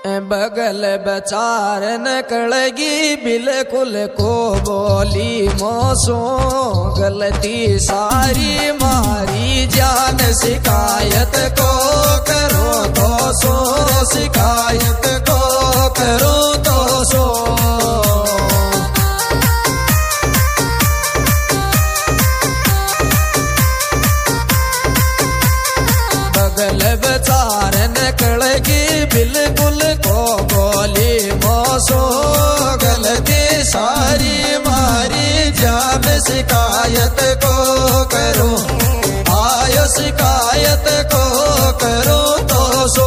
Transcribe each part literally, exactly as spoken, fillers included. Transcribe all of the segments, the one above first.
बगल बचार नकलगी बिल्कुल को बोली मोसो गलती सारी मारी जान शिकायत को करो तो सो शिकायत को करो तो सो बगल बचार नकलगी बिल्कुल को बोली मोसो गलती सारी मारी जान शिकायत को करो आयो शिकायत को करो तो सो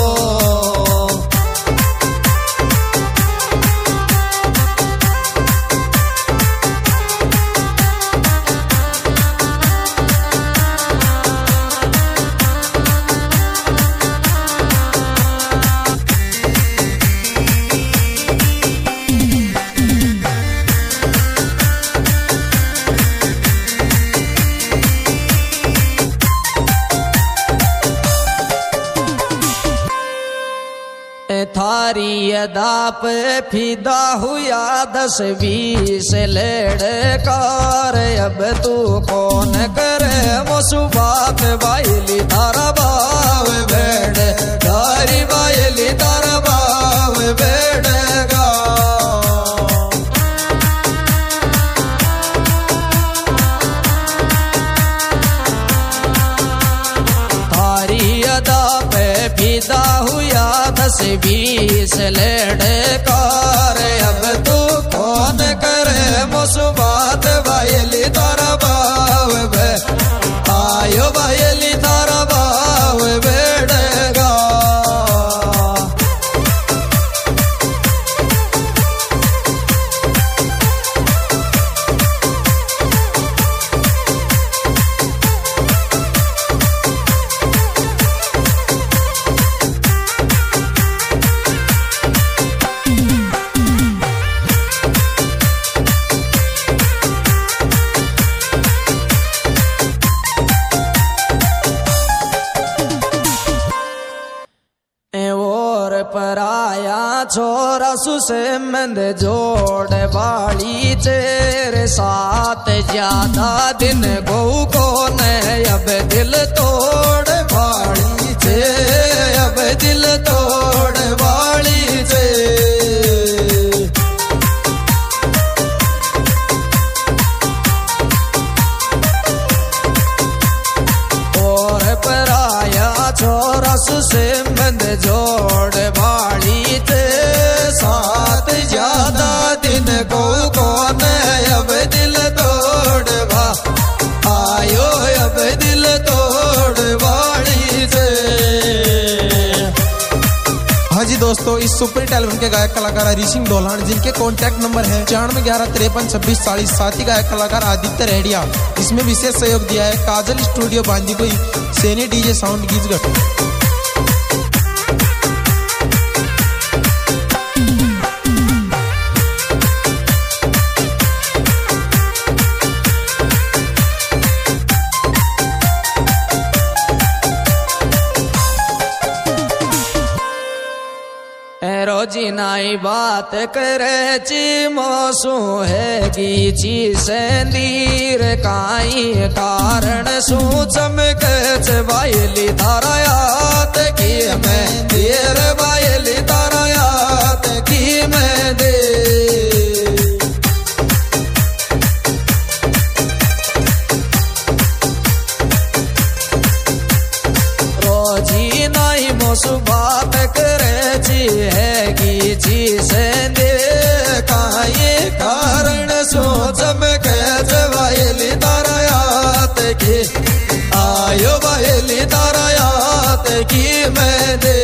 थारी अदा पे फिदा हुआ दस बीस लड़कार अब तू कौन करे मुसबात बाइली तारा बाव बैठ तारी बाइली तारा बाव बैठगा थारी अदा पे फिदा हुआ दस बीस लड़कार अब तू कौन करे मुसबात बायली तारा बाव बे आयो बायली तारा बाव बेड़गा पराया छोरा सुसे मंद जोड़ बाड़ी तेरे साथ ज्यादा दिन गौ को न अब दिल तोड़ बाड़ी चे अब दिल तोड़ बाड़ी चे और पराया छोरा सुसे मंद जोड़ बाड़ी ते साथ ज्यादा दिन को कौन अब दिल तोड़वा आयो अब दिल तोड़ बाड़ी से। हाँ जी दोस्तों, इस सुपर हिट एल्बम के गायक कलाकार हरी सिंह डोलान जिनके कॉन्टैक्ट नंबर है छियानवे ग्यारह तिरपन छब्बीस चालीस, साथ ही गायक कलाकार आदित्य रेडिया। इसमें विशेष सहयोग दिया है Kajal studio Bandikui, Saini DJ sound Geejgarh. रोजी नाई बात करे ची मोसू है गीची सेंदीर काई कारण सू चमक बायली तारा याद की मैं देर बायली तारा याद की मैं दे रोजी नाई मोसू बात करे ची है जी से दे काये कारण सोच में कैसे वायली तारा याद की आयो वायली तारा याद की मैं दे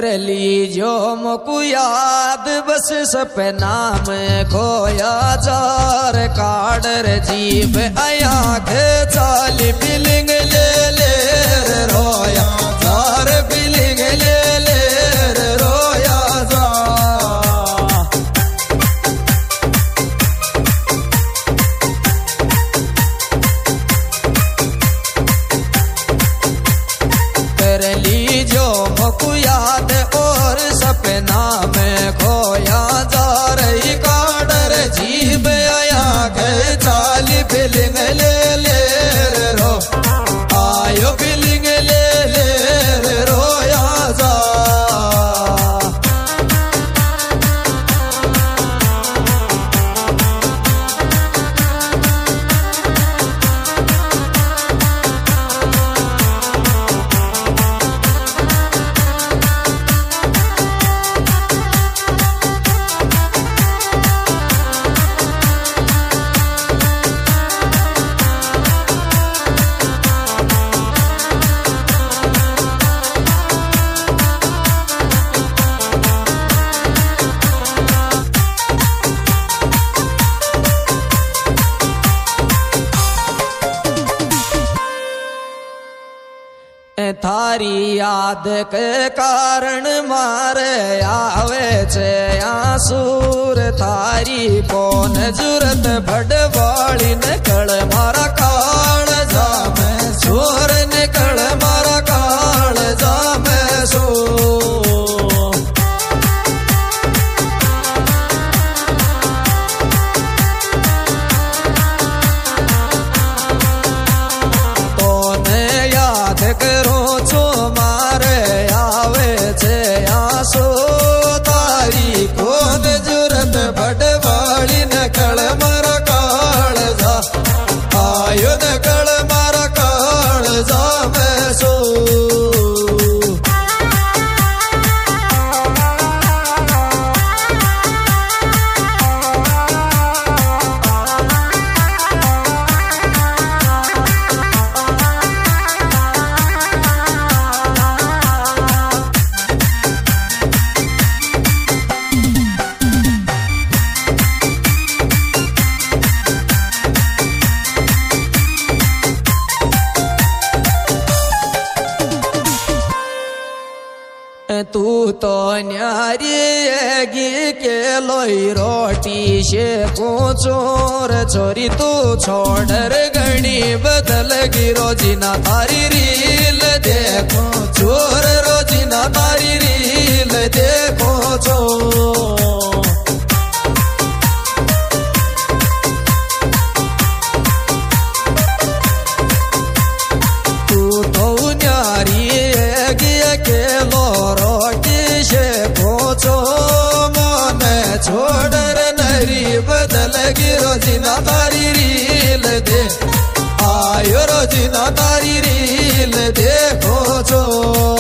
कर लीजो मोकु याद बस सपना में खोया जार काडर जीव आया के चाली फीलिंग ले ले रे रोया जार फीलिंग ले ले रे रोया जा कर लीजो मोकु याद और सपना में खोया जा रही काडर जीव आया गए चाली फीलिंग ले ले रे रो आयो फीलिंग ले ले रे रोया जा थारी याद के कारण मारे आवे छे आंसूर थारी कौन जरूरत भड़वाड़ी निकल मारा काल जामे सूर निकल मारा काल जामे सो करो छो मारे आवे छे आंसू तारी कोन जरूरत भड़वाड़ी नकल मारा काल जा आयो नकल मारा काल जा मैं सो तू तो न्यारी गी के लोई रोटी से चोर चोरी तू छोड़ गणी बदल गी रोजीना तारी रील देखो चोर रोजीना तारी रील देखो चो तू तो न्यारी गी के लो पहुंचो मोने छोड़ नरी बदल गी रोजीना तारी रील दे आयो रोजीना तारी रील देखो छो